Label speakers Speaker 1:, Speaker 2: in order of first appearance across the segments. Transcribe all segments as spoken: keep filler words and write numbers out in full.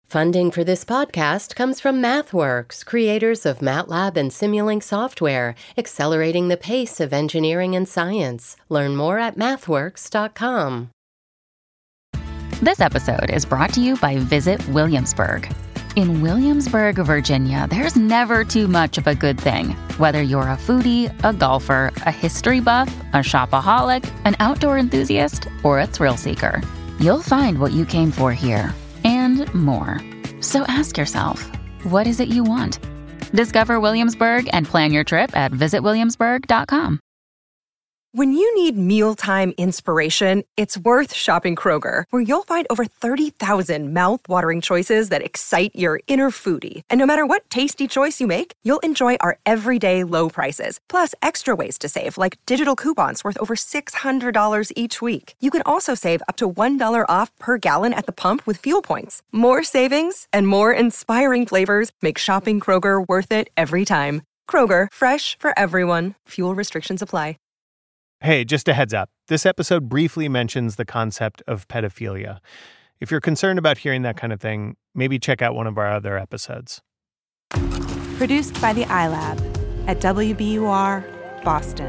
Speaker 1: Funding for this podcast comes from MathWorks, creators of MATLAB and Simulink software, accelerating the pace of engineering and science. Learn more at mathworks dot com.
Speaker 2: This episode is brought to you by Visit Williamsburg. In Williamsburg, Virginia, there's never too much of a good thing. Whether you're a foodie, a golfer, a history buff, a shopaholic, an outdoor enthusiast, or a thrill seeker, you'll find what you came for here. And more. So ask yourself, what is it you want? Discover Williamsburg and plan your trip at visit williamsburg dot com.
Speaker 3: When you need mealtime inspiration, it's worth shopping Kroger, where you'll find over thirty thousand mouth-watering choices that excite your inner foodie. And no matter what tasty choice you make, you'll enjoy our everyday low prices, plus extra ways to save, like digital coupons worth over six hundred dollars each week. You can also save up to one dollar off per gallon at the pump with fuel points. More savings and more inspiring flavors make shopping Kroger worth it every time. Kroger, fresh for everyone. Fuel restrictions apply.
Speaker 4: Hey, just a heads up. This episode briefly mentions the concept of pedophilia. If you're concerned about hearing that kind of thing, maybe check out one of our other episodes.
Speaker 5: Produced by the iLab at W B U R, Boston.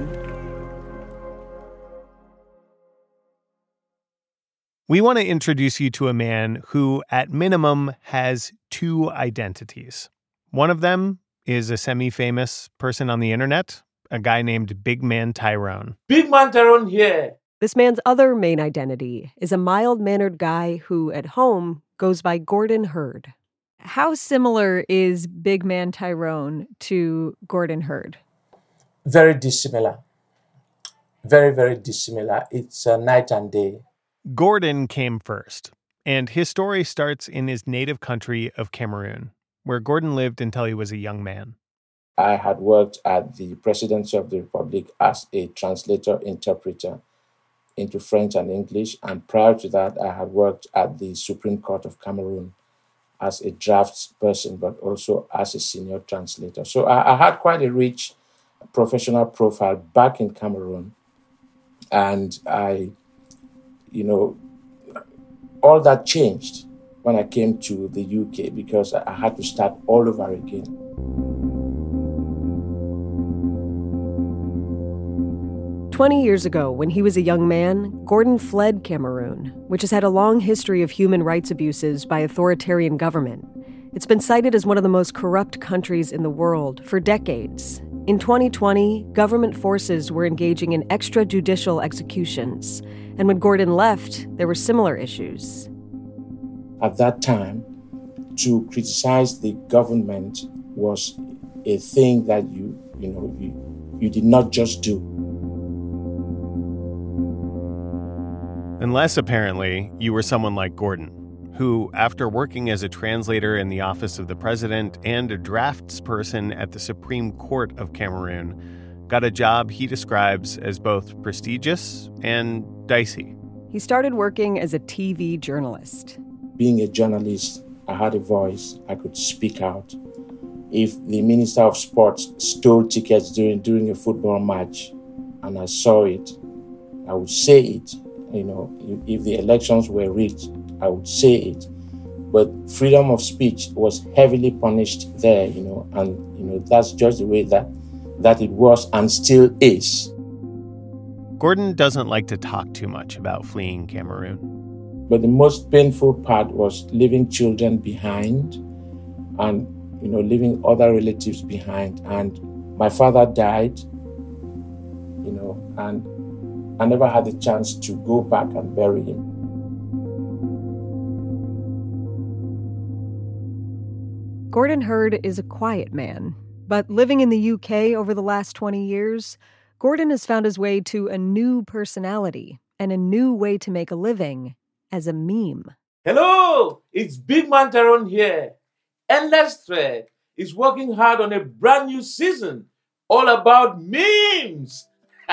Speaker 4: We want to introduce you to a man who, at minimum, has two identities. One of them is a semi-famous person on the internet, a guy named Big Man Tyrone.
Speaker 6: Big Man Tyrone here.
Speaker 7: This man's other main identity is a mild-mannered guy who, at home, goes by Gordon Hurd. How similar is Big Man Tyrone to Gordon Hurd?
Speaker 6: Very dissimilar. Very, very dissimilar. It's uh, night and day.
Speaker 4: Gordon came first, and his story starts in his native country of Cameroon, where Gordon lived until he was a young man.
Speaker 6: I had worked at the Presidency of the Republic as a translator-interpreter into French and English, and prior to that, I had worked at the Supreme Court of Cameroon as a drafts person, but also as a senior translator. So I, I had quite a rich professional profile back in Cameroon, and I, you know, all that changed when I came to the U K because I had to start all over again.
Speaker 7: Twenty years ago, when he was a young man, Gordon fled Cameroon, which has had a long history of human rights abuses by authoritarian government. It's been cited as one of the most corrupt countries in the world for decades. In twenty twenty, government forces were engaging in extrajudicial executions, and when Gordon left, there were similar issues.
Speaker 6: At that time, to criticize the government was a thing that you, you know, you, you did not just do.
Speaker 4: Unless, apparently, you were someone like Gordon, who, after working as a translator in the office of the president and a draftsperson at the Supreme Court of Cameroon, got a job he describes as both prestigious and dicey.
Speaker 7: He started working as a T V journalist.
Speaker 6: Being a journalist, I had a voice. I could speak out. If the Minister of Sports stole tickets during, during a football match and I saw it, I would say it. You know, if, if the elections were rigged, I would say it. But freedom of speech was heavily punished there, you know, and, you know, that's just the way that, that it was and still is.
Speaker 4: Gordon doesn't like to talk too much about fleeing Cameroon.
Speaker 6: But the most painful part was leaving children behind and, you know, leaving other relatives behind. And my father died, you know, and I never had the chance to go back and bury him.
Speaker 7: Gordon Hurd is a quiet man, but living in the U K over the last twenty years, Gordon has found his way to a new personality and a new way to make a living as a meme.
Speaker 8: Hello, it's Big Man Tyrone here. Endless Thread is working hard on a brand new season all about memes.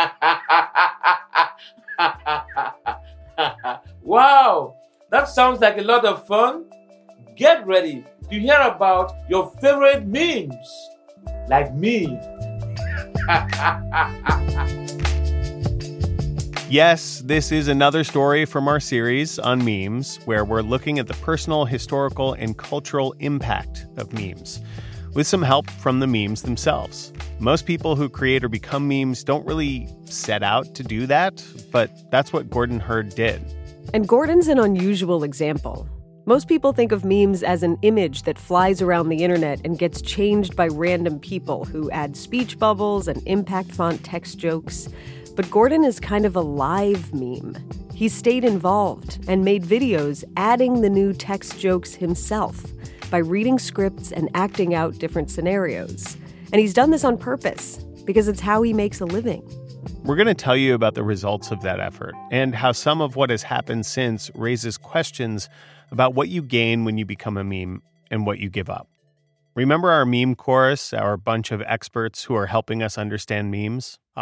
Speaker 8: Wow, that sounds like a lot of fun. Get ready to hear about your favorite memes, like me.
Speaker 4: Yes, this is another story from our series on memes, where we're looking at the personal, historical, and cultural impact of memes, with some help from the memes themselves. Most people who create or become memes don't really set out to do that, but that's what Gordon Hurd did.
Speaker 7: And Gordon's an unusual example. Most people think of memes as an image that flies around the internet and gets changed by random people who add speech bubbles and impact font text jokes. But Gordon is kind of a live meme. He stayed involved and made videos adding the new text jokes himself by reading scripts and acting out different scenarios. And he's done this on purpose because it's how he makes a living.
Speaker 4: We're going to tell you about the results of that effort and how some of what has happened since raises questions about what you gain when you become a meme and what you give up. Remember our meme chorus, our bunch of experts who are helping us understand memes? Uh,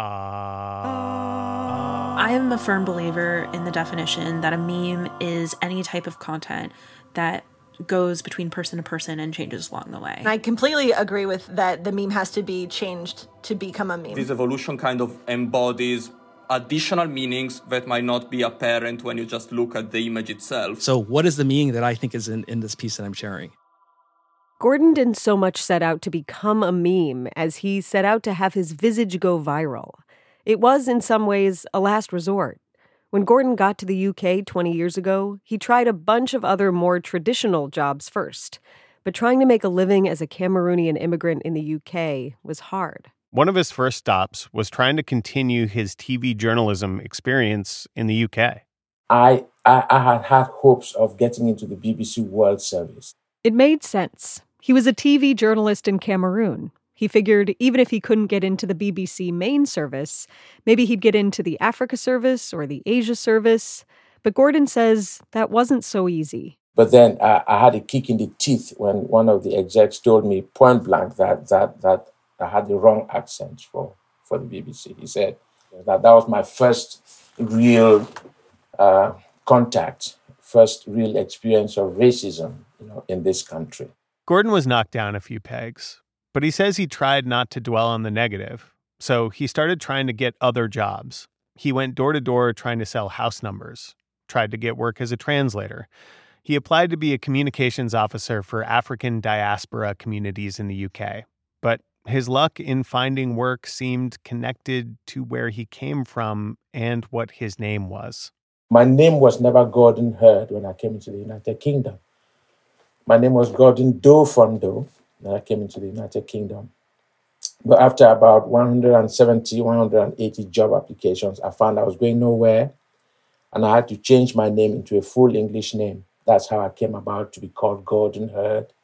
Speaker 9: I am a firm believer in the definition that a meme is any type of content that goes between person to person and changes along the way.
Speaker 10: I completely agree with that. The meme has to be changed to become a meme.
Speaker 11: This evolution kind of embodies additional meanings that might not be apparent when you just look at the image itself.
Speaker 12: So what is the meaning that I think is in, in this piece that I'm sharing?
Speaker 7: Gordon didn't so much set out to become a meme as he set out to have his visage go viral. It was, in some ways, a last resort. When Gordon got to the U K twenty years ago, he tried a bunch of other more traditional jobs first. But trying to make a living as a Cameroonian immigrant in the U K was hard.
Speaker 4: One of his first stops was trying to continue his T V journalism experience in the U K.
Speaker 6: I, I, I had had hopes of getting into the B B C World Service.
Speaker 7: It made sense. He was a T V journalist in Cameroon. He figured even if he couldn't get into the B B C main service, maybe he'd get into the Africa service or the Asia service. But Gordon says that wasn't so easy.
Speaker 6: But then uh, I had a kick in the teeth when one of the execs told me point blank that that that I had the wrong accent for, for the B B C. He said that that was my first real uh, contact, first real experience of racism, you know, in this country.
Speaker 4: Gordon was knocked down a few pegs, but he says he tried not to dwell on the negative. So he started trying to get other jobs. He went door to door trying to sell house numbers, tried to get work as a translator. He applied to be a communications officer for African diaspora communities in the U K. But his luck in finding work seemed connected to where he came from and what his name was.
Speaker 6: My name was never Gordon Hurd when I came into the United Kingdom. My name was Gordon Doe Fondo when I came into the United Kingdom. But after about one hundred seventy, one hundred eighty job applications, I found I was going nowhere, and I had to change my name into a full English name. That's how I came about to be called Gordon Hurd.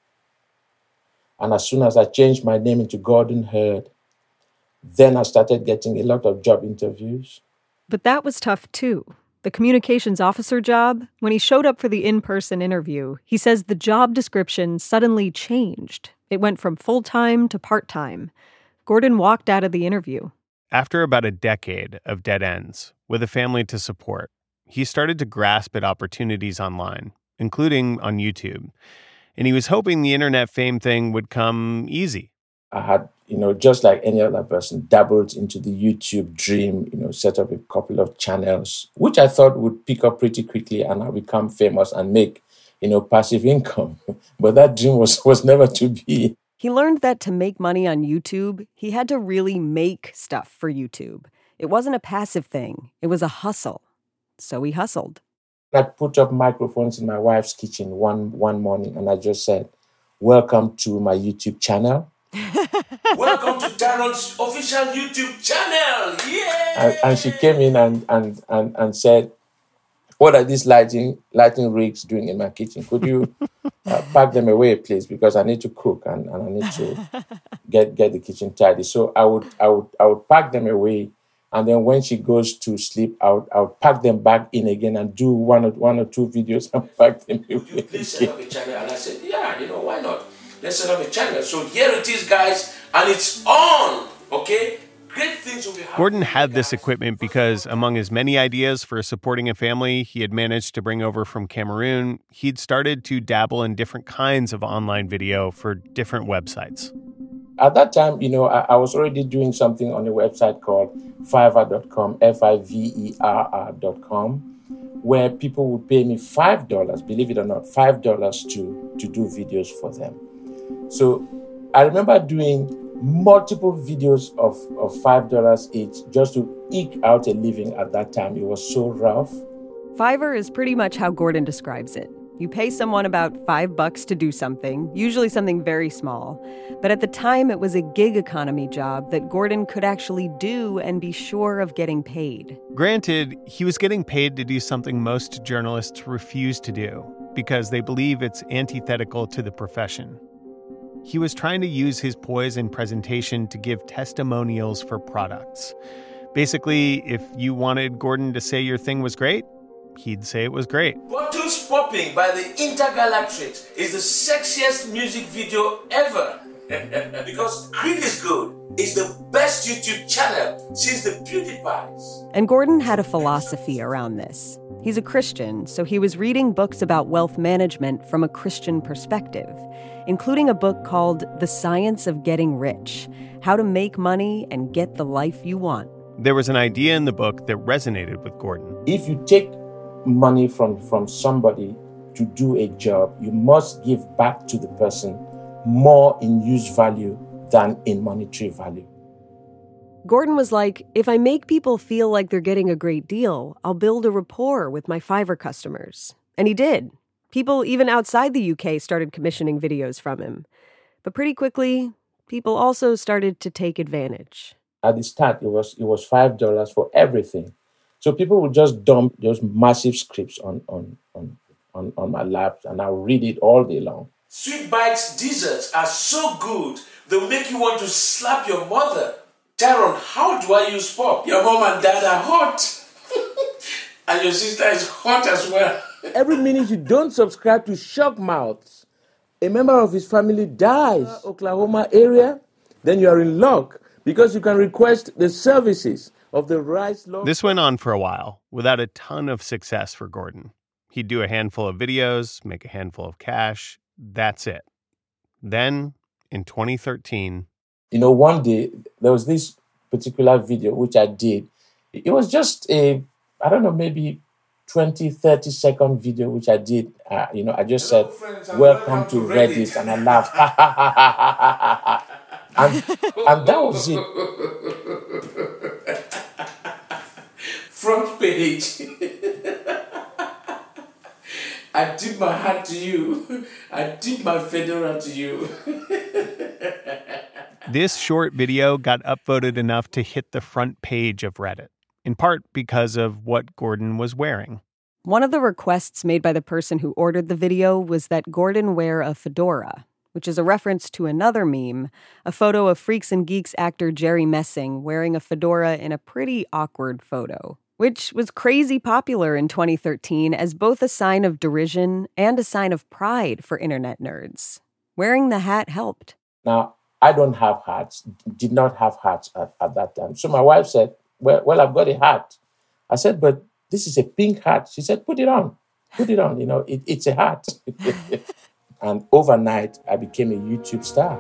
Speaker 6: And as soon as I changed my name into Gordon Hurd, then I started getting a lot of job interviews.
Speaker 7: But that was tough too. The communications officer job, when he showed up for the in-person interview, he says the job description suddenly changed. It went from full-time to part-time. Gordon walked out of the interview.
Speaker 4: After about a decade of dead ends, with a family to support, he started to grasp at opportunities online, including on YouTube. And he was hoping the internet fame thing would come easy.
Speaker 6: I had, you know, just like any other person, dabbled into the YouTube dream, you know, set up a couple of channels, which I thought would pick up pretty quickly and I'll become famous and make, you know, passive income. But that dream was, was never to be.
Speaker 7: He learned that to make money on YouTube, he had to really make stuff for YouTube. It wasn't a passive thing. It was a hustle. So he hustled.
Speaker 6: I put up microphones in my wife's kitchen one, one morning and I just said, welcome to my YouTube channel.
Speaker 8: Welcome to Darren's official YouTube channel. Yeah.
Speaker 6: And, and she came in and, and, and, and said, what are these lighting lighting rigs doing in my kitchen? Could you uh, pack them away, please? Because I need to cook and, and I need to get, get the kitchen tidy. So I would I would I would pack them away. And then when she goes to sleep, I would, I would pack them back in again and do one or one or two videos and pack them away.
Speaker 8: You please set up a channel. And I said, yeah, you know, why not? Let's set up a channel. So here it is, guys, and it's on, okay? Great things will be happening.
Speaker 4: Gordon had this equipment because among his many ideas for supporting a family he had managed to bring over from Cameroon, he'd started to dabble in different kinds of online video for different websites.
Speaker 6: At that time, you know, I, I was already doing something on a website called Fiverr dot com, F I V E R R dot com, where people would pay me five dollars, believe it or not, five dollars to, to do videos for them. So I remember doing multiple videos of, of five dollars each just to eke out a living at that time. It was so rough.
Speaker 7: Fiverr is pretty much how Gordon describes it. You pay someone about five bucks to do something, usually something very small. But at the time, it was a gig economy job that Gordon could actually do and be sure of getting paid.
Speaker 4: Granted, he was getting paid to do something most journalists refuse to do because they believe it's antithetical to the profession. He was trying to use his poise and presentation to give testimonials for products. Basically, if you wanted Gordon to say your thing was great, he'd say it was great.
Speaker 8: Bottles Popping by the Intergalactrics is the sexiest music video ever. Because Creed is Good is the best YouTube channel since the PewDiePies.
Speaker 7: And Gordon had a philosophy around this. He's a Christian, so he was reading books about wealth management from a Christian perspective, including a book called The Science of Getting Rich: How to Make Money and Get the Life You Want.
Speaker 4: There was an idea in the book that resonated with Gordon.
Speaker 6: If you take money from, from somebody to do a job, you must give back to the person more in use value than in monetary value.
Speaker 7: Gordon was like, if I make people feel like they're getting a great deal, I'll build a rapport with my Fiverr customers. And he did. People even outside the U K started commissioning videos from him. But pretty quickly, people also started to take advantage.
Speaker 6: At the start, it was it was five dollars for everything. So people would just dump those massive scripts on, on, on, on, on my lap, and I'll read it all day long.
Speaker 8: Sweet Bites desserts are so good, they'll make you want to slap your mother. Tyrone, how do I use pop? Your mom and dad are hot. And your sister is hot as well.
Speaker 13: Every minute you don't subscribe to Shock Mouths, a member of his family dies in the Oklahoma area, then you are in luck because you can request the services of the Rice Law.
Speaker 4: This went on for a while without a ton of success for Gordon. He'd do a handful of videos, make a handful of cash. That's it. Then, in twenty thirteen...
Speaker 6: You know, one day, there was this particular video which I did. It was just a, I don't know, maybe twenty, thirty second video which I did. Uh, you know, I just Hello, said, friends, welcome to Reddit. Reddit, and I laughed. and, and that was it.
Speaker 8: Front page. I tip my hat to you. I tip my fedora to you.
Speaker 4: This short video got upvoted enough to hit the front page of Reddit, in part because of what Gordon was wearing.
Speaker 7: One of the requests made by the person who ordered the video was that Gordon wear a fedora, which is a reference to another meme, a photo of Freaks and Geeks actor Jerry Messing wearing a fedora in a pretty awkward photo, which was crazy popular in twenty thirteen as both a sign of derision and a sign of pride for internet nerds. Wearing the hat helped.
Speaker 6: Now, I don't have hats, did not have hats at, at that time. So my wife said, well, well, I've got a hat. I said, but this is a pink hat. She said, put it on. Put it on. You know, it, it's a hat. And overnight, I became a YouTube star.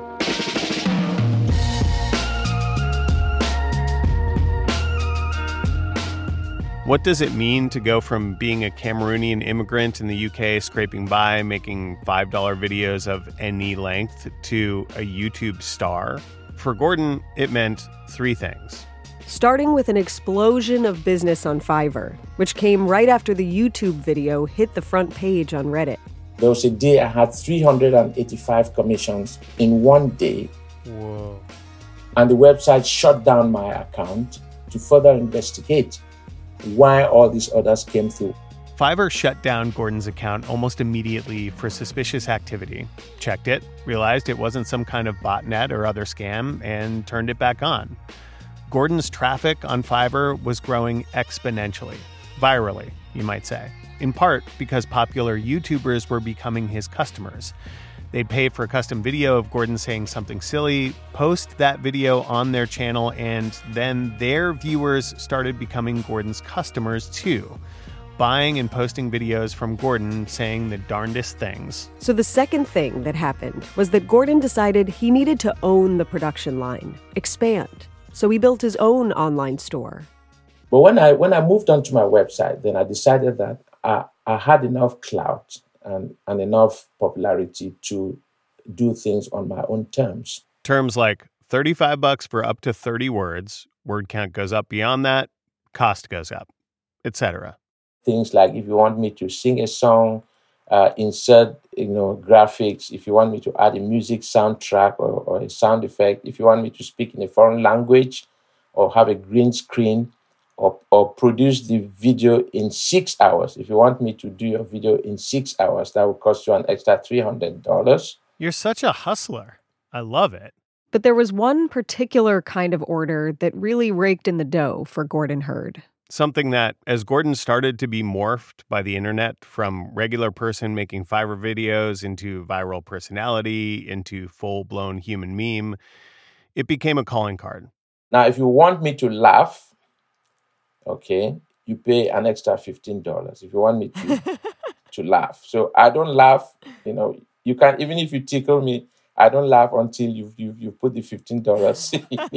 Speaker 4: What does it mean to go from being a Cameroonian immigrant in the U K, scraping by, making five dollar videos of any length, to a YouTube star? For Gordon, it meant three things.
Speaker 7: Starting with an explosion of business on Fiverr, which came right after the YouTube video hit the front page on Reddit.
Speaker 6: There was a day I had three hundred eighty-five commissions in one day.
Speaker 4: Whoa.
Speaker 6: And the website shut down my account to further investigate why all these orders came through.
Speaker 4: Fiverr shut down Gordon's account almost immediately for suspicious activity. Checked it, realized it wasn't some kind of botnet or other scam, and turned it back on. Gordon's traffic on Fiverr was growing exponentially, virally, you might say, in part because popular YouTubers were becoming his customers. They'd pay for a custom video of Gordon saying something silly, post that video on their channel, and then their viewers started becoming Gordon's customers too. buying and posting videos from Gordon saying the darndest things.
Speaker 7: So the second thing that happened was that Gordon decided he needed to own the production line, expand. So he built his own online store.
Speaker 6: But when I when I moved onto my website, then I decided that I, I had enough clout and, and enough popularity to do things on my own terms.
Speaker 4: Terms like thirty-five bucks for up to thirty words, word count goes up beyond that, cost goes up, et cetera.
Speaker 6: Things like if you want me to sing a song, uh, insert you know graphics, if you want me to add a music soundtrack or, or a sound effect, if you want me to speak in a foreign language or have a green screen or, or produce the video in six hours. If you want me to do your video in six hours, that will cost you an extra three hundred dollars.
Speaker 4: You're such a hustler. I love it.
Speaker 7: But there was one particular kind of order that really raked in the dough for Gordon Hurd.
Speaker 4: Something that, as Gordon started to be morphed by the internet from regular person making Fiverr videos into viral personality, into full-blown human meme, it became a calling card.
Speaker 6: Now, if you want me to laugh, okay, you pay an extra fifteen dollars if you want me to, to laugh. So I don't laugh, you know, you can, even if you tickle me, I don't laugh until you you you put the fifteen dollars.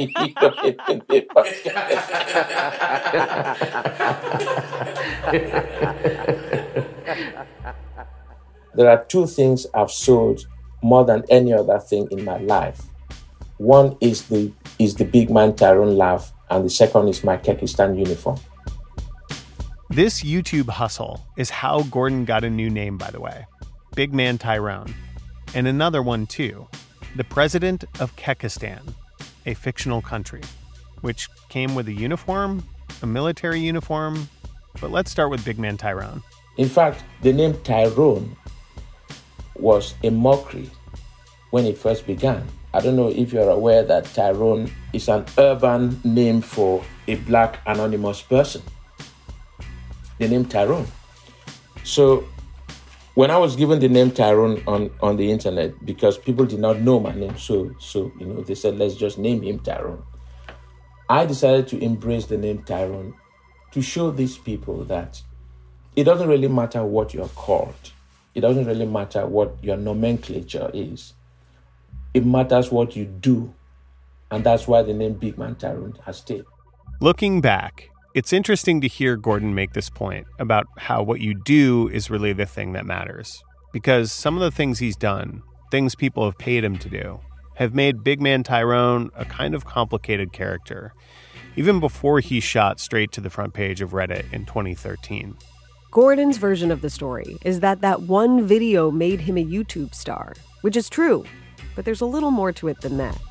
Speaker 6: There are two things I've sold more than any other thing in my life. One is the is the big man Tyrone laugh, and the second is my Kekistan uniform.
Speaker 4: This YouTube hustle is how Gordon got a new name, by the way. Big Man Tyrone. And another one, too. The president of Kekistan, a fictional country, which came with a uniform, a military uniform. But let's start with Big Man Tyrone.
Speaker 6: In fact, the name Tyrone was a mockery when it first began. I don't know if you're aware that Tyrone is an urban name for a black anonymous person. The name Tyrone. So when I was given the name Tyrone on, on the internet, because people did not know my name, so so you know they said, let's just name him Tyrone. I decided to embrace the name Tyrone to show these people that it doesn't really matter what you're called. It doesn't really matter what your nomenclature is. It matters what you do. And that's why the name Big Man Tyrone has stayed.
Speaker 4: Looking back, it's interesting to hear Gordon make this point about how what you do is really the thing that matters. Because some of the things he's done, things people have paid him to do, have made Big Man Tyrone a kind of complicated character, even before he shot straight to the front page of Reddit in twenty thirteen.
Speaker 7: Gordon's version of the story is that that one video made him a YouTube star, which is true, but there's a little more to it than that.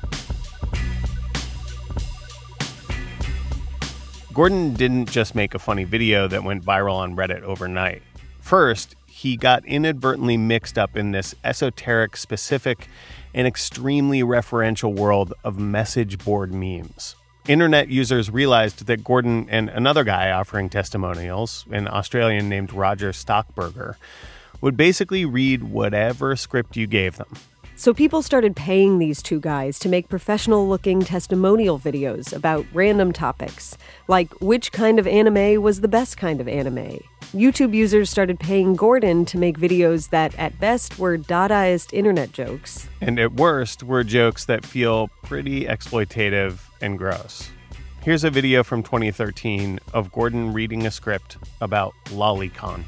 Speaker 4: Gordon didn't just make a funny video that went viral on Reddit overnight. First, he got inadvertently mixed up in this esoteric, specific, and extremely referential world of message board memes. Internet users realized that Gordon and another guy offering testimonials, an Australian named Roger Stockburger, would basically read whatever script you gave them.
Speaker 7: So people started paying these two guys to make professional-looking testimonial videos about random topics, like which kind of anime was the best kind of anime. YouTube users started paying Gordon to make videos that, at best, were Dadaist internet jokes.
Speaker 4: And at worst, were jokes that feel pretty exploitative and gross. Here's a video from twenty thirteen of Gordon reading a script about Lolicon.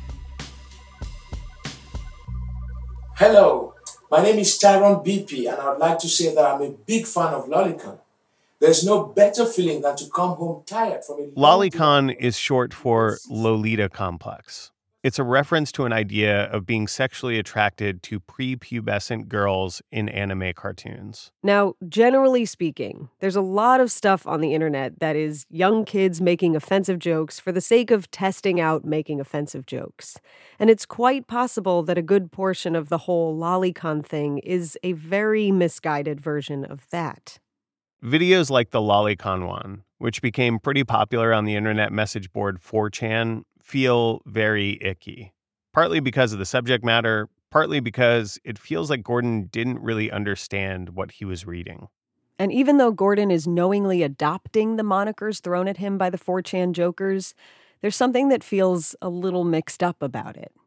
Speaker 8: Hello. My name is Tyrone B P, and I would like to say that I'm a big fan of Lolicon. There's no better feeling than to come home tired from a
Speaker 4: Lolicon is short for Lolita Complex. It's a reference to an idea of being sexually attracted to prepubescent girls in anime cartoons.
Speaker 7: Now, generally speaking, there's a lot of stuff on the internet that is young kids making offensive jokes for the sake of testing out making offensive jokes. And it's quite possible that a good portion of the whole Lolicon thing is a very misguided version of that.
Speaker 4: Videos like the Lolicon one, which became pretty popular on the internet message board four chan, feel very icky. Partly because of the subject matter, partly because it feels like Gordon didn't really understand what he was reading.
Speaker 7: And even though Gordon is knowingly adopting the monikers thrown at him by the four chan jokers, there's something that feels a little mixed up about it.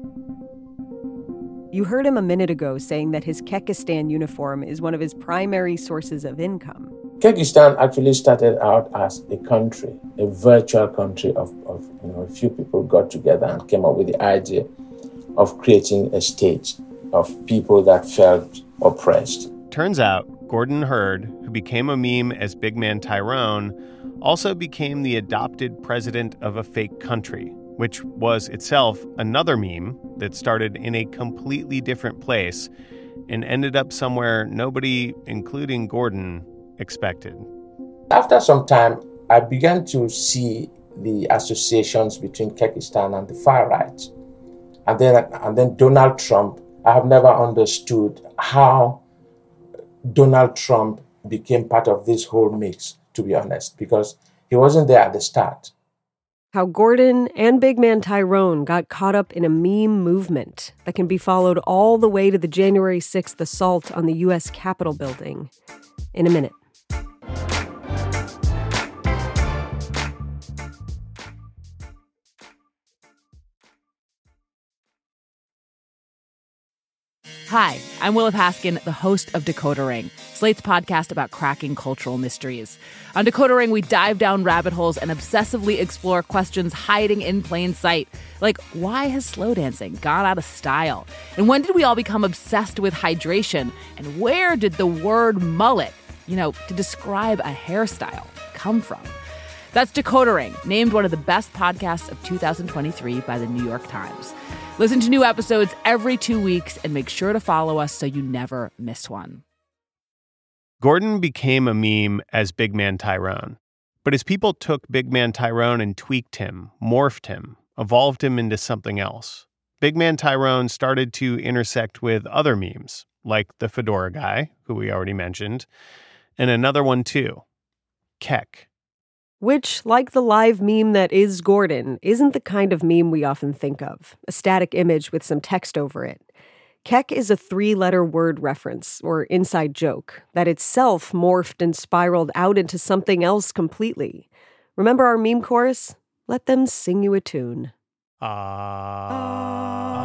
Speaker 7: You heard him a minute ago saying that his Kekistan uniform is one of his primary sources of income.
Speaker 6: Kyrgyzstan actually started out as a country, a virtual country of, of you know, a few people got together and came up with the idea of creating a state of people that felt oppressed.
Speaker 4: Turns out, Gordon Hurd, who became a meme as Big Man Tyrone, also became the adopted president of a fake country, which was itself another meme that started in a completely different place and ended up somewhere nobody, including Gordon, expected.
Speaker 6: After some time, I began to see the associations between Kyrgyzstan and the far right. And then, and then Donald Trump. I have never understood how Donald Trump became part of this whole mix, to be honest, because he wasn't there at the start.
Speaker 7: How Gordon and Big Man Tyrone got caught up in a meme movement that can be followed all the way to the January sixth assault on the U S Capitol building in a minute.
Speaker 14: Hi, I'm Willa Paskin, the host of Decoder Ring, Slate's podcast about cracking cultural mysteries. On Decoder Ring, we dive down rabbit holes and obsessively explore questions hiding in plain sight. Like, why has slow dancing gone out of style? And when did we all become obsessed with hydration? And where did the word mullet, you know, to describe a hairstyle, come from? That's Decoder Ring, named one of the best podcasts of two thousand twenty-three by the New York Times. Listen to new episodes every two weeks and make sure to follow us so you never miss one.
Speaker 4: Gordon became a meme as Big Man Tyrone. But as people took Big Man Tyrone and tweaked him, morphed him, evolved him into something else, Big Man Tyrone started to intersect with other memes, like the Fedora guy, who we already mentioned, and another one too, Kek.
Speaker 7: Which, like the live meme that is Gordon, isn't the kind of meme we often think of, a static image with some text over it. Kek is a three-letter word reference, or inside joke, that itself morphed and spiraled out into something else completely. Remember our meme chorus? Let them sing you a tune.
Speaker 4: Ah.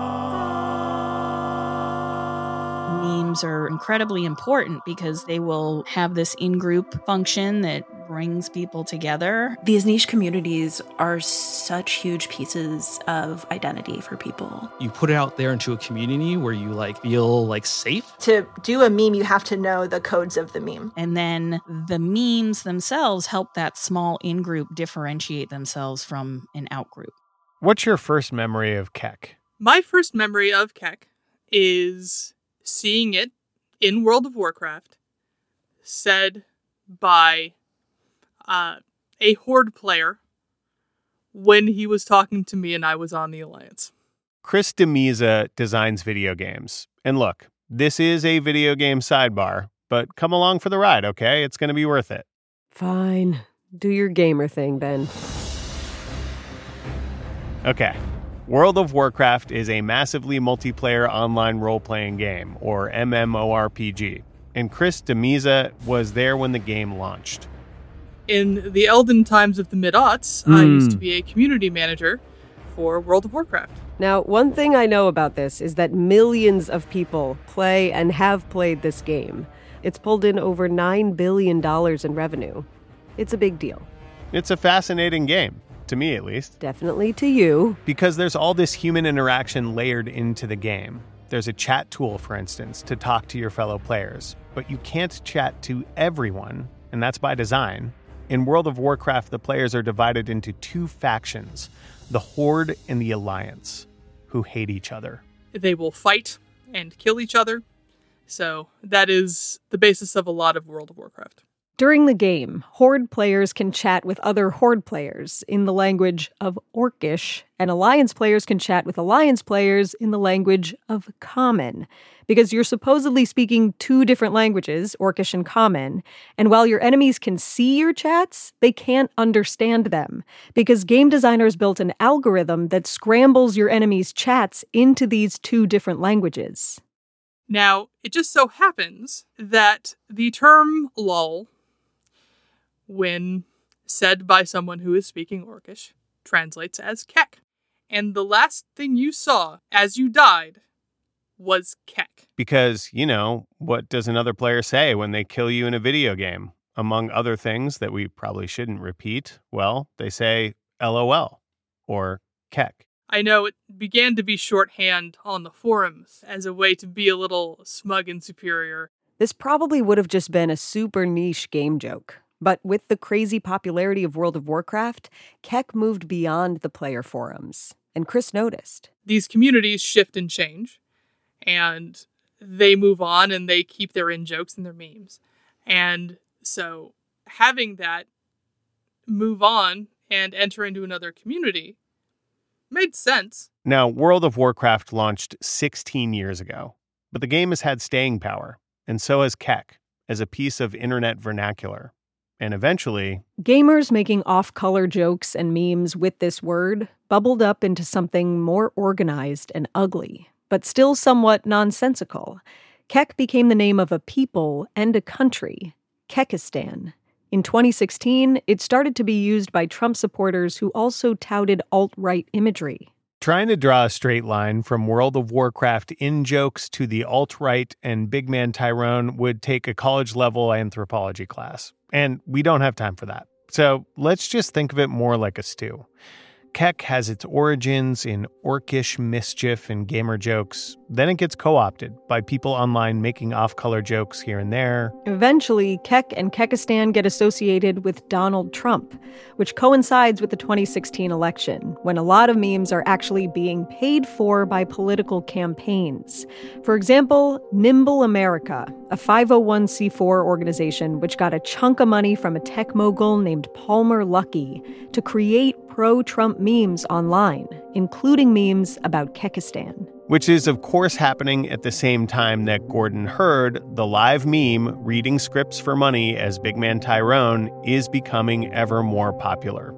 Speaker 15: Memes are incredibly important because they will have this in-group function that brings people together.
Speaker 9: These niche communities are such huge pieces of identity for people.
Speaker 12: You put it out there into a community where you like feel like safe.
Speaker 10: To do a meme, you have to know the codes of the meme.
Speaker 15: And then the memes themselves help that small in-group differentiate themselves from an out-group.
Speaker 4: What's your first memory of Kek?
Speaker 16: My first memory of Kek is seeing it in World of Warcraft said by uh, a Horde player when he was talking to me and I was on the Alliance.
Speaker 4: Chris DeMisa designs video games. And look, this is a video game sidebar, but come along for the ride, okay? It's going to be worth it.
Speaker 7: Fine. Do your gamer thing, Ben.
Speaker 4: Okay. World of Warcraft is a massively multiplayer online role-playing game, or MMORPG. And Chris DeMisa was there when the game launched.
Speaker 16: In the elden times of the mid-aughts, mm. I used to be a community manager for World of Warcraft.
Speaker 7: Now, one thing I know about this is that millions of people play and have played this game. It's pulled in over nine billion dollars in revenue. It's a big deal.
Speaker 4: It's a fascinating game. To me, at least.
Speaker 7: Definitely to you.
Speaker 4: Because there's all this human interaction layered into the game. There's a chat tool, for instance, to talk to your fellow players. But you can't chat to everyone, and that's by design. In World of Warcraft, the players are divided into two factions, the Horde and the Alliance, who hate each other.
Speaker 16: They will fight and kill each other. So that is the basis of a lot of World of Warcraft.
Speaker 7: During the game, Horde players can chat with other Horde players in the language of Orcish, and Alliance players can chat with Alliance players in the language of Common, because you're supposedly speaking two different languages, Orcish and Common, and while your enemies can see your chats, they can't understand them, because game designers built an algorithm that scrambles your enemies' chats into these two different languages.
Speaker 16: Now, it just so happens that the term lol, when said by someone who is speaking Orcish, translates as Kek. And the last thing you saw as you died was Kek.
Speaker 4: Because, you know, what does another player say when they kill you in a video game? Among other things that we probably shouldn't repeat, well, they say LOL or Kek.
Speaker 16: I know it began to be shorthand on the forums as a way to be a little smug and superior.
Speaker 7: This probably would have just been a super niche game joke. But with the crazy popularity of World of Warcraft, Kek moved beyond the player forums. And Chris noticed.
Speaker 16: These communities shift and change, and they move on and they keep their in-jokes and their memes. And so having that move on and enter into another community made sense.
Speaker 4: Now, World of Warcraft launched sixteen years ago, but the game has had staying power, and so has Kek, as a piece of internet vernacular. And eventually,
Speaker 7: gamers making off-color jokes and memes with this word bubbled up into something more organized and ugly, but still somewhat nonsensical. Kek became the name of a people and a country, Kekistan. In twenty sixteen, it started to be used by Trump supporters who also touted alt-right imagery.
Speaker 4: Trying to draw a straight line from World of Warcraft in-jokes to the alt-right and Big Man Tyrone would take a college-level anthropology class. And we don't have time for that. So let's just think of it more like a stew. Kek has its origins in orcish mischief and gamer jokes. Then it gets co-opted by people online making off-color jokes here and there.
Speaker 7: Eventually, Kek and Kekistan get associated with Donald Trump, which coincides with the twenty sixteen election, when a lot of memes are actually being paid for by political campaigns. For example, Nimble America, a five oh one c four organization which got a chunk of money from a tech mogul named Palmer Luckey to create pro-Trump memes online, including memes about Kekistan.
Speaker 4: Which is, of course, happening at the same time that Gordon Hurd, the live meme reading scripts for money as Big Man Tyrone, is becoming ever more popular.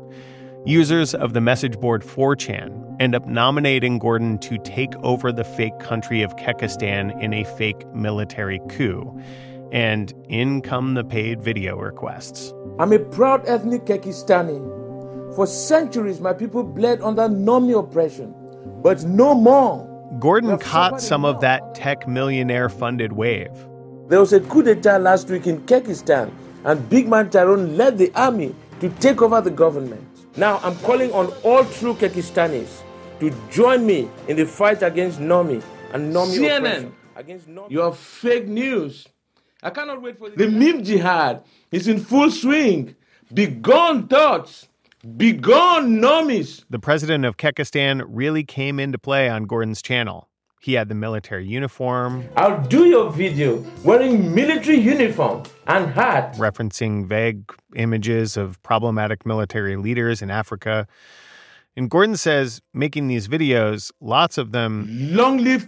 Speaker 4: Users of the message board four chan end up nominating Gordon to take over the fake country of Kekistan in a fake military coup. And in come the paid video requests.
Speaker 13: I'm a proud ethnic Kekistani. For centuries, my people bled under Nomi oppression, but no more.
Speaker 4: Gordon caught some of that tech millionaire-funded wave.
Speaker 13: There was a coup d'etat last week in Kekistan, and Big Man Tyrone led the army to take over the government. Now, I'm calling on all true Kekistanis to join me in the fight against Nomi and Nomi C N N, oppression. Against Nomi. You are fake news. I cannot wait for the... The meme jihad is in full swing. Be gone, thoughts. Begone, Nomis!
Speaker 4: The president of Kekistan really came into play on Gordon's channel. He had the military uniform.
Speaker 13: I'll do your video wearing military uniform and hat.
Speaker 4: Referencing vague images of problematic military leaders in Africa. And Gordon says, making these videos, lots of them...
Speaker 13: Long live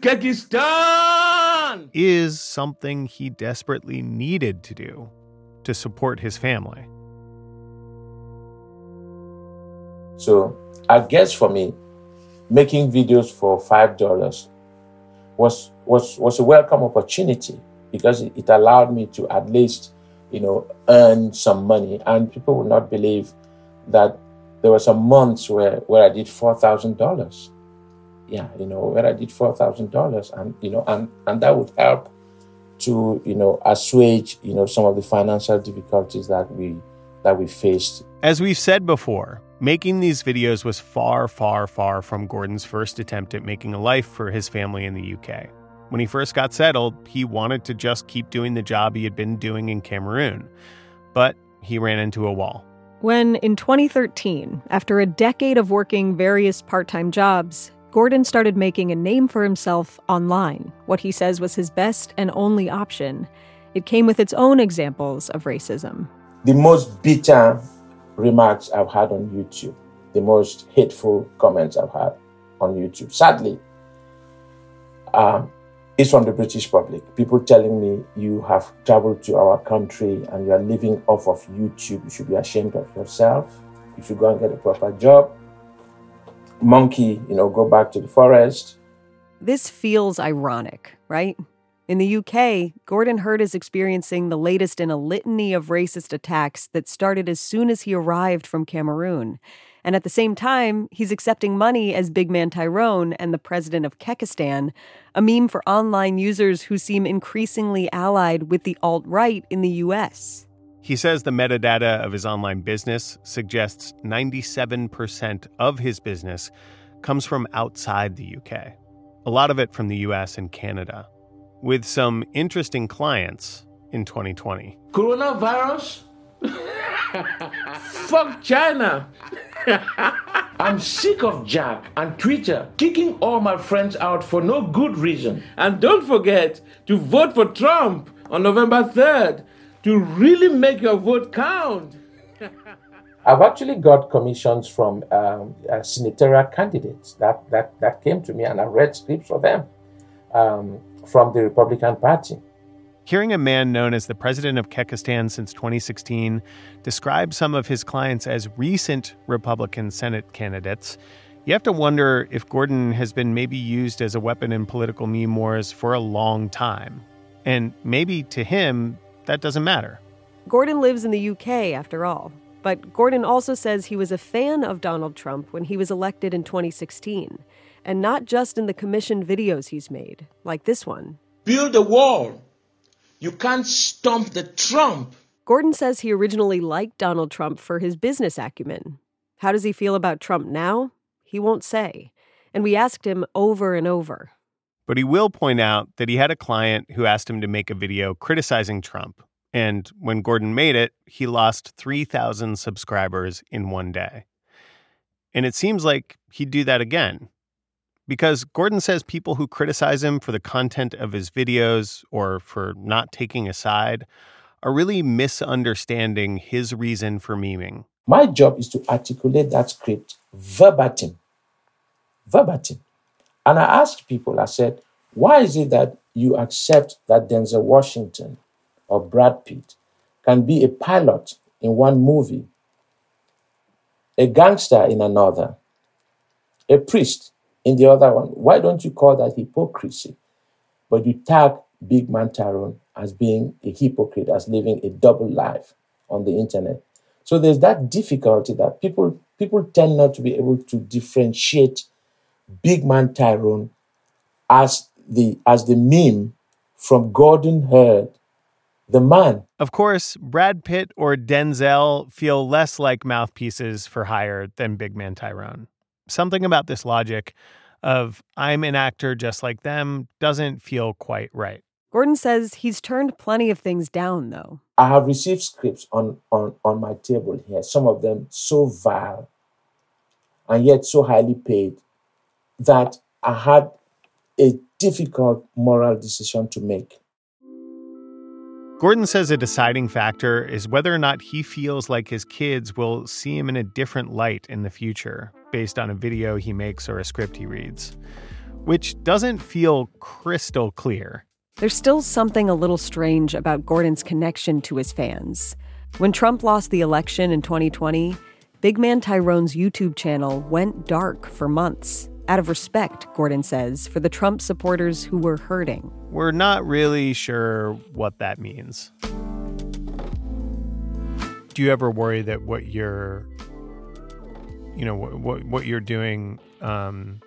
Speaker 13: Kekistan!
Speaker 4: ...is something he desperately needed to do to support his family.
Speaker 6: So I guess for me, making videos for five dollars was was was a welcome opportunity because it, it allowed me to at least, you know, earn some money. And people would not believe that there were some months where, where I did four thousand dollars. Yeah, you know, where I did four thousand dollars, and you know, and, and that would help to, you know, assuage, you know, some of the financial difficulties that we that we faced.
Speaker 4: As we've said before, making these videos was far, far, far from Gordon's first attempt at making a life for his family in the U K. When he first got settled, he wanted to just keep doing the job he had been doing in Cameroon. But he ran into a wall.
Speaker 7: When, in twenty thirteen, after a decade of working various part-time jobs, Gordon started making a name for himself online, what he says was his best and only option. It came with its own examples of racism.
Speaker 6: The most bitter remarks I've had on YouTube, the most hateful comments I've had on YouTube, sadly, um, is from the British public. People telling me, you have traveled to our country and you are living off of YouTube. You should be ashamed of yourself. You should go and get a proper job. Monkey, you know, go back to the forest.
Speaker 7: This feels ironic, right? In the U K, Gordon Hurd is experiencing the latest in a litany of racist attacks that started as soon as he arrived from Cameroon. And at the same time, he's accepting money as Big Man Tyrone and the president of Kekistan, a meme for online users who seem increasingly allied with the alt-right in the U S.
Speaker 4: He says the metadata of his online business suggests ninety-seven percent of his business comes from outside the U K, a lot of it from the U S and Canada, with some interesting clients in twenty twenty.
Speaker 13: Coronavirus? Fuck China. I'm sick of Jack and Twitter kicking all my friends out for no good reason. And don't forget to vote for Trump on November third to really make your vote count.
Speaker 6: I've actually got commissions from um, uh, senatorial candidates that, that, that came to me, and I read scripts for them um, from the Republican Party.
Speaker 4: Hearing a man known as the president of Kekistan since twenty sixteen describe some of his clients as recent Republican Senate candidates, you have to wonder if Gordon has been maybe used as a weapon in political meme wars for a long time. And maybe to him, that doesn't matter.
Speaker 7: Gordon lives in the U K, after all. But Gordon also says he was a fan of Donald Trump when he was elected in twenty sixteen, and not just in the commissioned videos he's made, like this one.
Speaker 13: Build a wall. You can't stomp the Trump.
Speaker 7: Gordon says he originally liked Donald Trump for his business acumen. How does he feel about Trump now? He won't say. And we asked him over and over.
Speaker 4: But he will point out that he had a client who asked him to make a video criticizing Trump. And when Gordon made it, he lost three thousand subscribers in one day. And it seems like he'd do that again. Because Gordon says people who criticize him for the content of his videos or for not taking a side are really misunderstanding his reason for memeing.
Speaker 6: My job is to articulate that script verbatim. Verbatim. And I asked people, I said, why is it that you accept that Denzel Washington or Brad Pitt can be a pilot in one movie, a gangster in another, a priest in the other one? Why don't you call that hypocrisy? But you tag Big Man Tyrone as being a hypocrite, as living a double life on the internet. So there's that difficulty that people people tend not to be able to differentiate Big Man Tyrone as the as the meme from Gordon Hurd, the man.
Speaker 4: Of course, Brad Pitt or Denzel feel less like mouthpieces for hire than Big Man Tyrone. Something about this logic of I'm an actor just like them doesn't feel quite right.
Speaker 7: Gordon says he's turned plenty of things down, though.
Speaker 6: I have received scripts on, on, on my table here, some of them so vile and yet so highly paid that I had a difficult moral decision to make.
Speaker 4: Gordon says a deciding factor is whether or not he feels like his kids will see him in a different light in the future based on a video he makes or a script he reads, which doesn't feel crystal clear.
Speaker 7: There's still something a little strange about Gordon's connection to his fans. When Trump lost the election in twenty twenty, Big Man Tyrone's YouTube channel went dark for months. Out of respect, Gordon says, for the Trump supporters who were hurting.
Speaker 4: We're not really sure what that means. Do you ever worry that what you're, you know, what what you're doing um,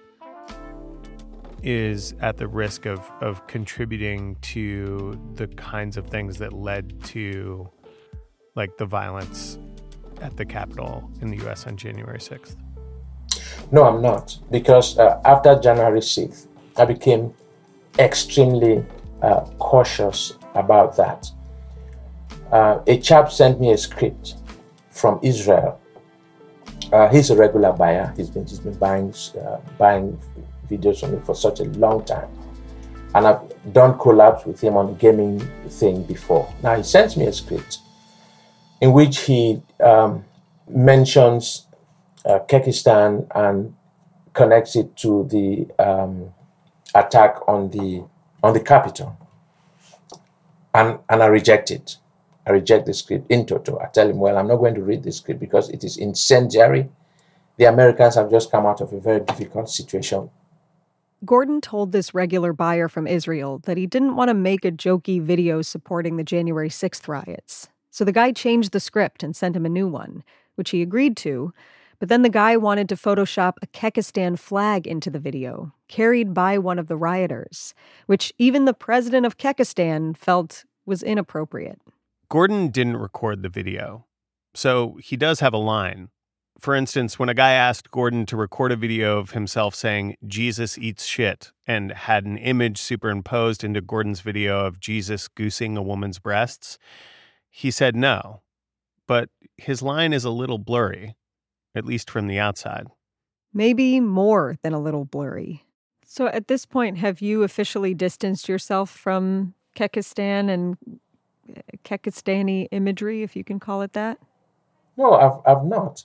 Speaker 4: is at the risk of of contributing to the kinds of things that led to, like, the violence at the Capitol in the U S on January sixth?
Speaker 6: No, I'm not. Because uh, after January sixth, I became extremely uh, cautious about that. Uh, a chap sent me a script from Israel. Uh, he's a regular buyer. He's been, he's been buying, uh, buying videos from me for such a long time. And I've done collabs with him on the gaming thing before. Now, he sends me a script in which he um, mentions uh, Kekistan and connects it to the um, attack on the on the Capitol. And, and I reject it. I reject the script in toto. I tell him, well, I'm not going to read the script because it is incendiary. The Americans have just come out of a very difficult situation.
Speaker 7: Gordon told this regular buyer from Israel that he didn't want to make a jokey video supporting the January sixth riots. So the guy changed the script and sent him a new one, which he agreed to. But then the guy wanted to Photoshop a Kekistan flag into the video, carried by one of the rioters, which even the president of Kekistan felt was inappropriate.
Speaker 4: Gordon didn't record the video, so he does have a line. For instance, when a guy asked Gordon to record a video of himself saying, "Jesus eats shit," and had an image superimposed into Gordon's video of Jesus goosing a woman's breasts, he said no. But his line is a little blurry, at least from the outside.
Speaker 7: Maybe more than a little blurry. So at this point, have you officially distanced yourself from Kekistan and Kekistani imagery, if you can call it that?
Speaker 6: No, I've, I've not.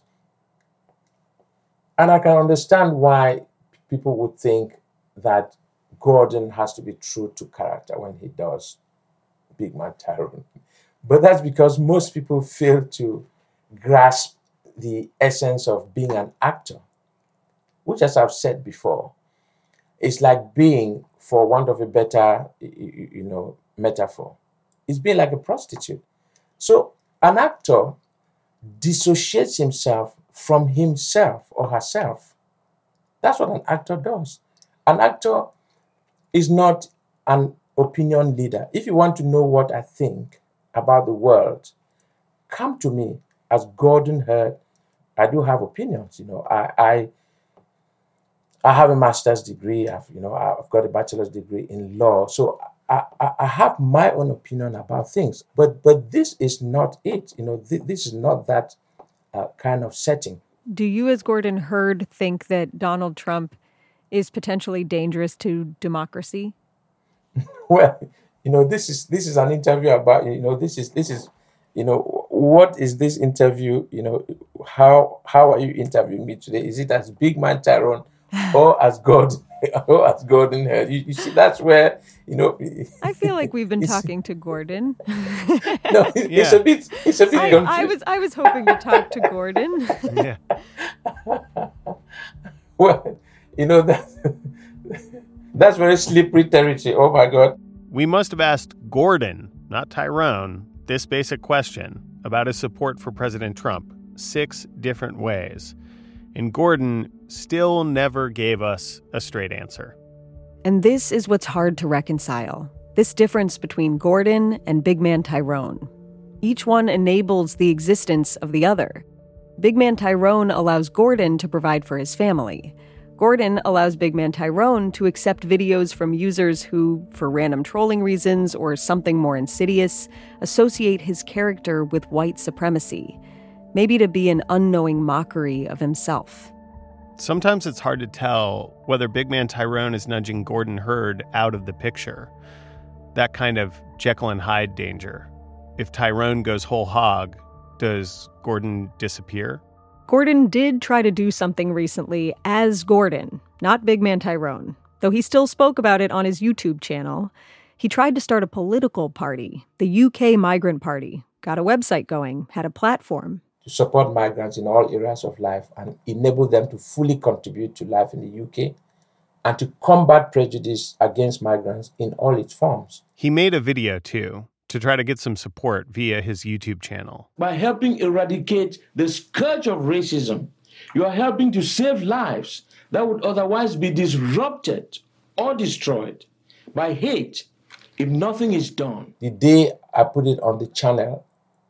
Speaker 6: And I can understand why people would think that Gordon has to be true to character when he does Big Man Tyrone. But that's because most people fail to grasp the essence of being an actor, which, as I've said before, is like being, for want of a better, you know, metaphor, is being like a prostitute. So an actor dissociates himself from himself or herself. That's what an actor does. An actor is not an opinion leader. If you want to know what I think about the world, come to me. As Gordon heard, I do have opinions. You know, I I, I have a master's degree. I've you know I've got a bachelor's degree in law. So I, I, I have my own opinion about things. But but this is not it. You know, th- this is not that uh, kind of setting.
Speaker 7: Do you, as Gordon Hurd, think that Donald Trump is potentially dangerous to democracy?
Speaker 6: Well, you know, this is this is an interview about, you know, this is this is, you know, what is this interview? You know, how how are you interviewing me today? Is it as Big Man Tyrone or as God or as Gordon Hurd? You, you see, that's where, you know.
Speaker 7: I feel like we've been talking to Gordon.
Speaker 6: No, it, yeah. it's a bit it's a bit
Speaker 7: I,
Speaker 6: confusing.
Speaker 7: I was I was hoping to talk to Gordon.
Speaker 4: Yeah.
Speaker 6: Well, you know that that's very slippery territory. Oh my God.
Speaker 4: We must have asked Gordon, not Tyrone, this basic question about his support for President Trump six different ways. And Gordon still never gave us a straight answer.
Speaker 7: And this is what's hard to reconcile. This difference between Gordon and Big Man Tyrone. Each one enables the existence of the other. Big Man Tyrone allows Gordon to provide for his family. Gordon allows Big Man Tyrone to accept videos from users who, for random trolling reasons or something more insidious, associate his character with white supremacy, maybe to be an unknowing mockery of himself.
Speaker 4: Sometimes it's hard to tell whether Big Man Tyrone is nudging Gordon Hurd out of the picture. That kind of Jekyll and Hyde danger. If Tyrone goes whole hog, does Gordon disappear?
Speaker 7: Gordon did try to do something recently as Gordon, not Big Man Tyrone, though he still spoke about it on his YouTube channel. He tried to start a political party, the U K Migrant Party, got a website going, had a platform.
Speaker 6: To support migrants in all areas of life and enable them to fully contribute to life in the U K and to combat prejudice against migrants in all its forms.
Speaker 4: He made a video, too, to try to get some support via his YouTube channel.
Speaker 13: By helping eradicate the scourge of racism, you are helping to save lives that would otherwise be disrupted or destroyed by hate if nothing is done.
Speaker 6: The day I put it on the channel,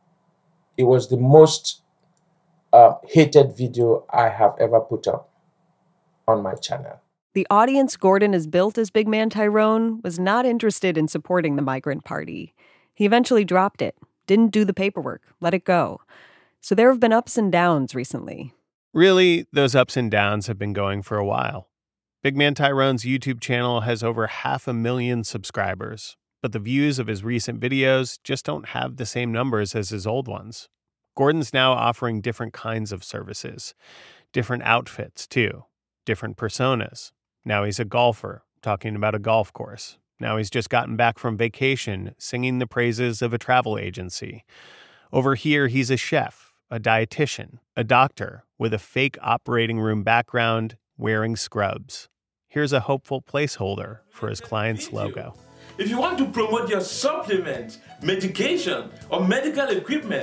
Speaker 6: it was the most uh, hated video I have ever put up on my channel.
Speaker 7: The audience Gordon has built as Big Man Tyrone was not interested in supporting the Migrant Party. He eventually dropped it, didn't do the paperwork, let it go. So there have been ups and downs recently.
Speaker 4: Really, those ups and downs have been going for a while. Big Man Tyrone's YouTube channel has over half a million subscribers, but the views of his recent videos just don't have the same numbers as his old ones. Gordon's now offering different kinds of services, different outfits, too, different personas. Now he's a golfer, talking about a golf course. Now he's just gotten back from vacation, singing the praises of a travel agency. Over here, he's a chef, a dietitian, a doctor with a fake operating room background, wearing scrubs. Here's a hopeful placeholder for his client's logo.
Speaker 13: If you want to promote your supplement, medication, or medical equipment,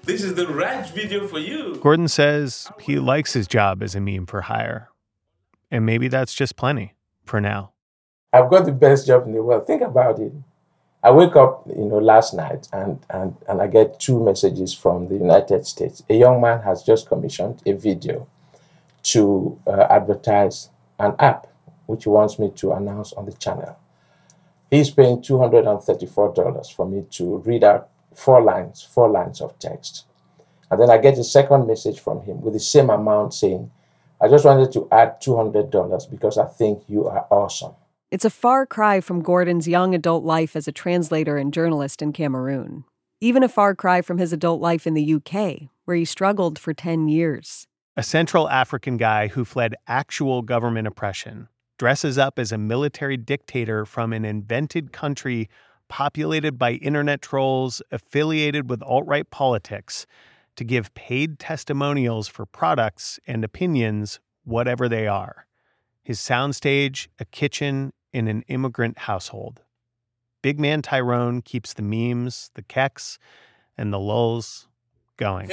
Speaker 13: This is the right video for you.
Speaker 4: Gordon says he likes his job as a meme for hire. And maybe that's just plenty for now.
Speaker 6: I've got the best job in the world. Think about it. I wake up, you know, last night and, and, and I get two messages from the United States. A young man has just commissioned a video to uh, advertise an app, which he wants me to announce on the channel. He's paying two hundred thirty-four dollars for me to read out four lines, four lines of text. And then I get a second message from him with the same amount saying, I just wanted to add two hundred dollars because I think you are awesome.
Speaker 7: It's a far cry from Gordon's young adult life as a translator and journalist in Cameroon. Even a far cry from his adult life in the U K, where he struggled for ten years.
Speaker 4: A Central African guy who fled actual government oppression dresses up as a military dictator from an invented country populated by internet trolls affiliated with alt-right politics to give paid testimonials for products and opinions, whatever they are. His soundstage, a kitchen, in an immigrant household. Big man Tyrone keeps the memes, the keks, and the lulz going.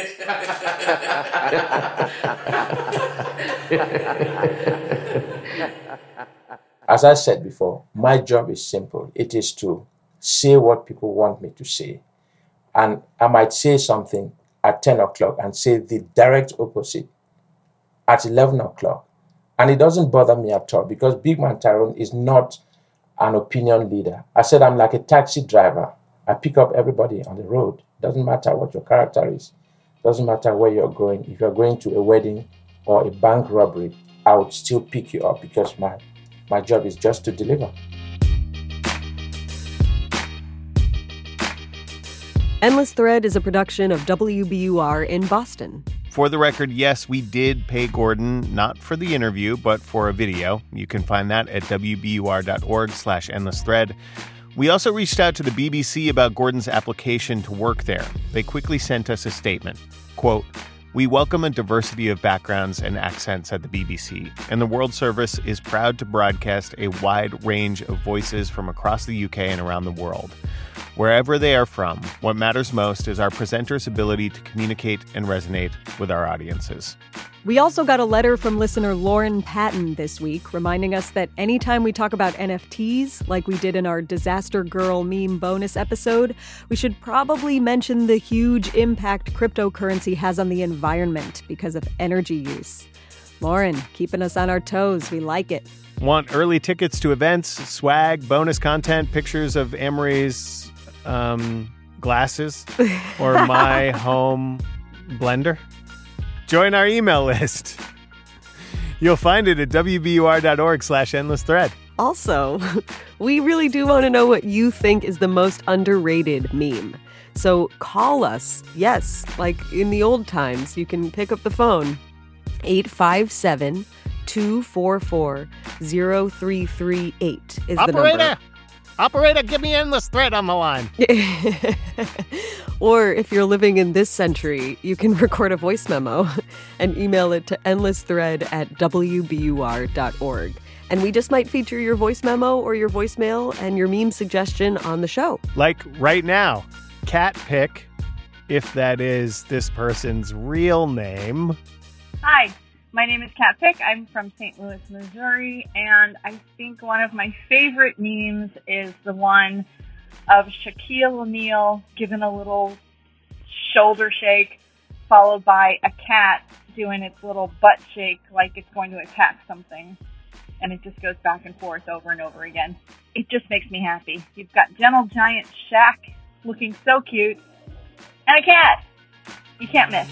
Speaker 6: As I said before, my job is simple. It is to say what people want me to say. And I might say something at ten o'clock and say the direct opposite at eleven o'clock. And it doesn't bother me at all because Big Man Tyrone is not an opinion leader. I said I'm like a taxi driver. I pick up everybody on the road. Doesn't matter what your character is. Doesn't matter where you're going. If you're going to a wedding or a bank robbery, I would still pick you up because my, my job is just to deliver.
Speaker 7: Endless Thread is a production of W B U R in Boston.
Speaker 4: For the record, yes, we did pay Gordon, not for the interview, but for a video. You can find that at wbur.org slash endless thread. We also reached out to the B B C about Gordon's application to work there. They quickly sent us a statement. Quote, "We welcome a diversity of backgrounds and accents at the B B C, and the World Service is proud to broadcast a wide range of voices from across the U K and around the world. Wherever they are from, what matters most is our presenters' ability to communicate and resonate with our audiences."
Speaker 7: We also got a letter from listener Lauren Patton this week, reminding us that anytime we talk about N F Ts, like we did in our Disaster Girl meme bonus episode, we should probably mention the huge impact cryptocurrency has on the environment because of energy use. Lauren, keeping us on our toes. We like it.
Speaker 4: Want early tickets to events, swag, bonus content, pictures of Amory's um, glasses, or my home blender? Join our email list. You'll find it at wbur.org slash endless thread.
Speaker 7: Also, we really do want to know what you think is the most underrated meme. So call us. Yes, like in the old times, you can pick up the phone. eight five seven, two four four, zero three three eight is the number.
Speaker 4: Operator! Operator, give me Endless Thread on the line.
Speaker 7: Or if you're living in this century, you can record a voice memo and email it to endlessthread at w b u r dot org. And we just might feature your voice memo or your voicemail and your meme suggestion on the show.
Speaker 4: Like right now, Cat Pick, if that is this person's real name.
Speaker 17: Hi, my name is Kat Pick. I'm from Saint Louis, Missouri, and I think one of my favorite memes is the one of Shaquille O'Neal giving a little shoulder shake, followed by a cat doing its little butt shake like it's going to attack something. And it just goes back and forth over and over again. It just makes me happy. You've got gentle giant Shaq looking so cute, and a cat. You can't miss.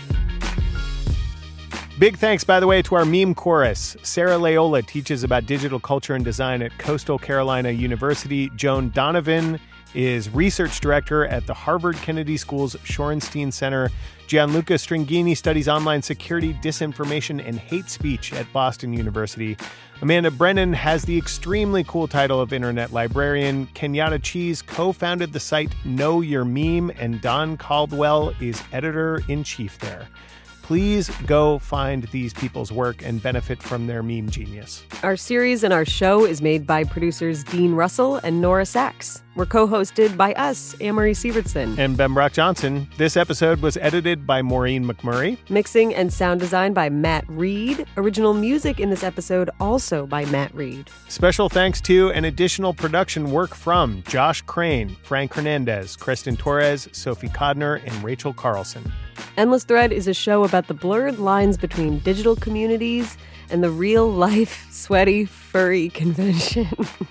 Speaker 4: Big thanks, by the way, to our meme chorus. Sarah Leola teaches about digital culture and design at Coastal Carolina University. Joan Donovan is research director at the Harvard Kennedy School's Shorenstein Center. Gianluca Stringini studies online security, disinformation, and hate speech at Boston University. Amanda Brennan has the extremely cool title of Internet Librarian. Kenyatta Cheese co-founded the site Know Your Meme, and Don Caldwell is editor-in-chief there. Please go find these people's work and benefit from their meme genius.
Speaker 7: Our series and our show is made by producers Dean Russell and Nora Sachs. We're co-hosted by us, Amory Sievertson.
Speaker 4: And Ben Brock Johnson. This episode was edited by Maureen McMurray.
Speaker 7: Mixing and sound design by Matt Reed. Original music in this episode also by Matt Reed.
Speaker 4: Special thanks to and additional production work from Josh Crane, Frank Hernandez, Kristen Torres, Sophie Codner, and Rachel Carlson.
Speaker 7: Endless Thread is a show about the blurred lines between digital communities and the real-life, sweaty, furry convention.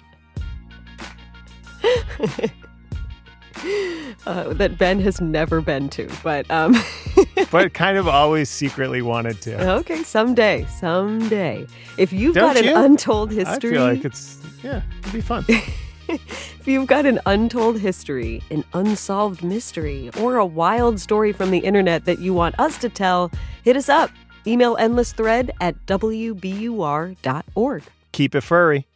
Speaker 7: uh, that Ben has never been to, but... Um
Speaker 4: but kind of always secretly wanted to.
Speaker 7: Okay, someday, someday. If you've
Speaker 4: Don't
Speaker 7: got
Speaker 4: you?
Speaker 7: an untold history...
Speaker 4: I feel like it's, yeah, it'd be fun.
Speaker 7: If you've got an untold history, an unsolved mystery, or a wild story from the internet that you want us to tell, hit us up. Email endlessthread at w b u r dot org.
Speaker 4: Keep it furry.